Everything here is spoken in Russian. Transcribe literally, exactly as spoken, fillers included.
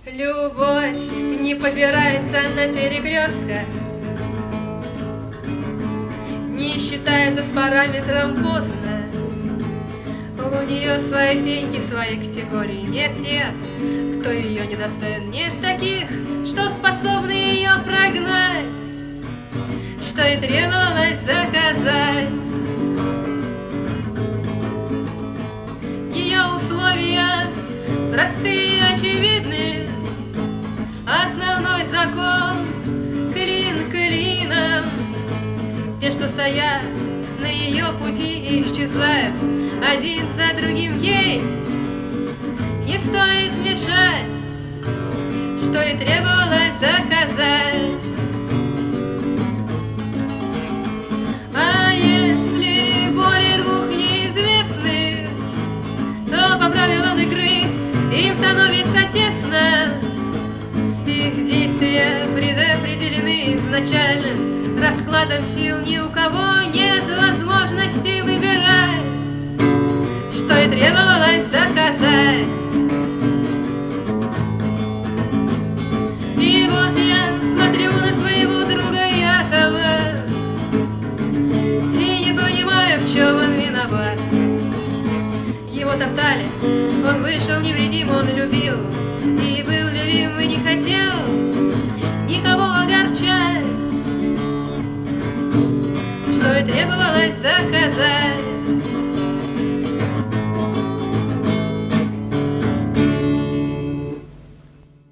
Любовь не побирается на перекрестках, не считается с параметром поздно. У нее свои феньки, свои категории. Нет тех, кто ее недостоин. Нет таких, что способны ее прогнать, что и требовалось доказать. Ее условия простые и очевидны. Основной закон клин клином. Те, что стоят на ее пути и исчезают один за другим ей, не стоит мешать, что и требовалось доказать. А если более двух неизвестных, то по правилам игры им становится тесно. Их действия предопределены изначальным раскладом сил. Ни у кого нет возможности выбирать, что и требовалось доказать. И вот я смотрю на своего друга Якова и не понимаю, в чем он виноват. Его топтали, он вышел невредим, он любил и был любим, и не хотел никого огорчать, что и требовалось доказать.